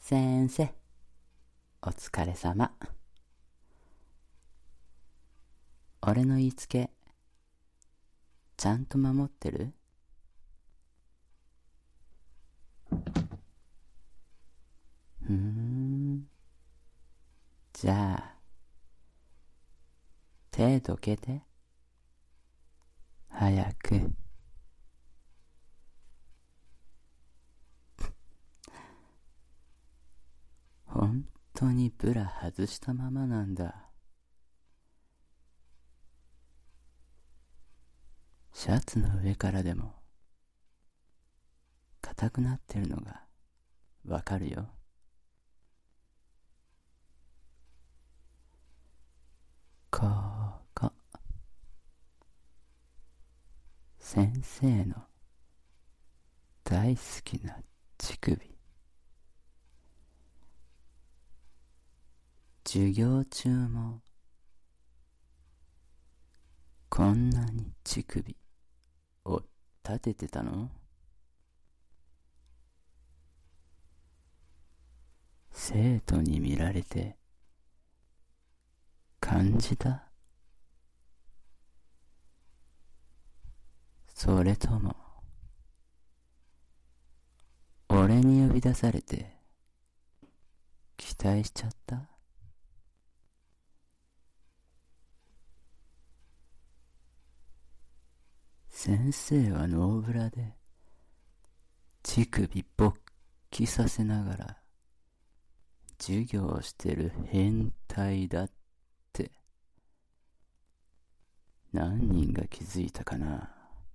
先生、お疲れ様。俺の言いつけ、ちゃんと守ってる？じゃあ、手どけて。早く。本当にブラ外したままなんだ。シャツの上からでも硬くなってるのがわかるよ。ここ、先生の大好きな乳首。授業中もこんなに乳首を立ててたの？生徒に見られて感じた？それとも俺に呼び出されて期待しちゃった？先生はノーブラで乳首勃起させながら授業をしてる変態だって何人が気づいたかな。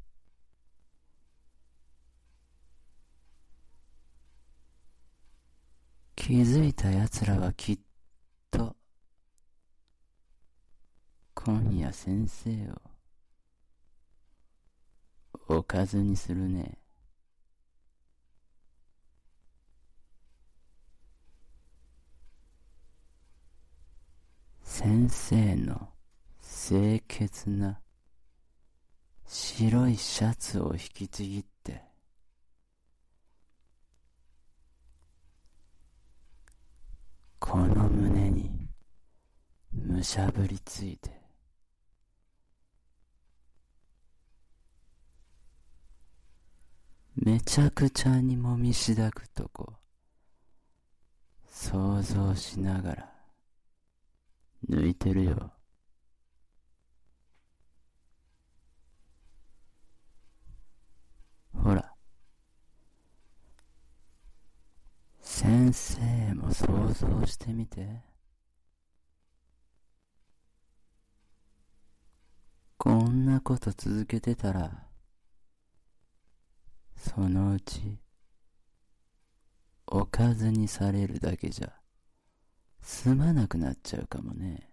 気づいた奴らはきっと今夜先生をおかずにするね。先生の清潔な白いシャツを引きちぎってこの胸にむしゃぶりついてめちゃくちゃにもみしだくとこ想像しながら抜いてるよ。ほら、先生も想像してみて。こんなこと続けてたらそのうちおかずにされるだけじゃ済まなくなっちゃうかもね。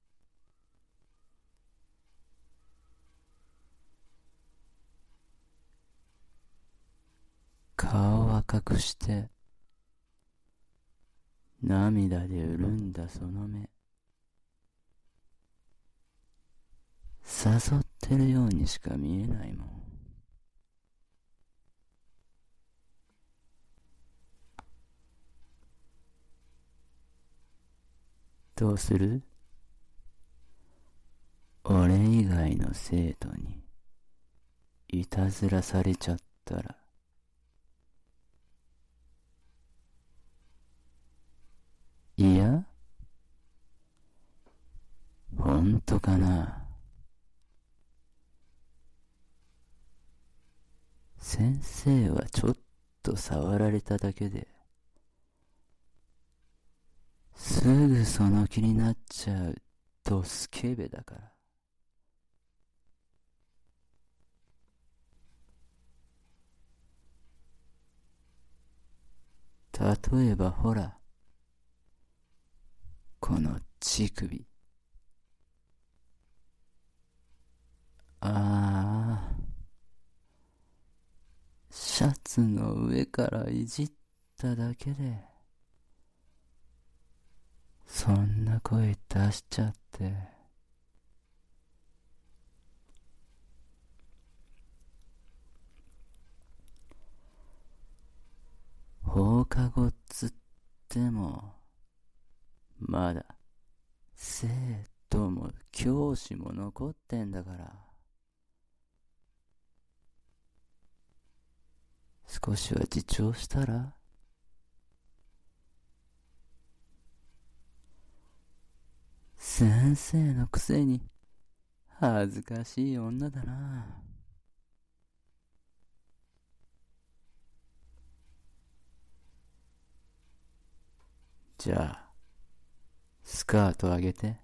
顔を赤くして涙で潤んだその目、誘ってるようにしか見えないもん。どうする？俺以外の生徒にいたずらされちゃったら。いや、本当かな。先生はちょっと触られただけですぐその気になっちゃうドスケベだから。例えばほら、この乳首。ああ、シャツの上からいじっただけでそんな声出しちゃって。放課後ずっっても、まだ、生徒も教師も残ってんだから、少しは自重したら？先生のくせに、恥ずかしい女だな。じゃあ、スカート上げて。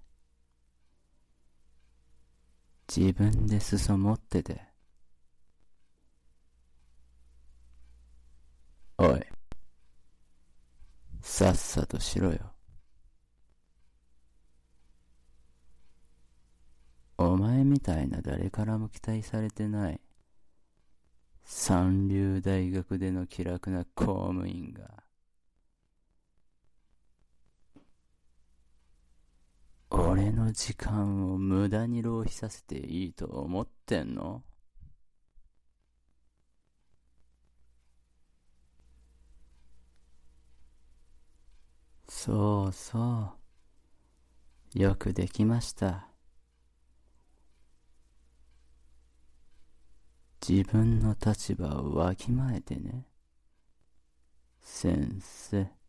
自分で裾持ってて。おい、さっさとしろよ。お前みたいな誰からも期待されてない三流大学での気楽な公務員が、俺の時間を無駄に浪費させていいと思ってんの？そうそう。よくできました。自分の立場をわきまえてね。先生。